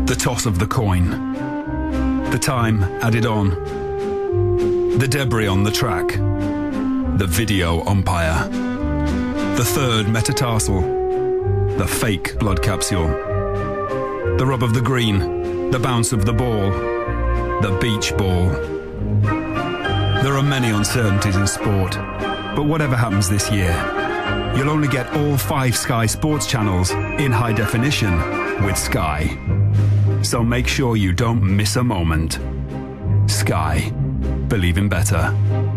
The toss of the coin. The time added on. The debris on the track. The video umpire. The third metatarsal. The fake blood capsule. The rub of the green. The bounce of the ball. The beach ball. There are many uncertainties in sport, but whatever happens this year, you'll only get all 5 Sky Sports channels in high definition with Sky. So make sure you don't miss a moment. Sky. Believe in better.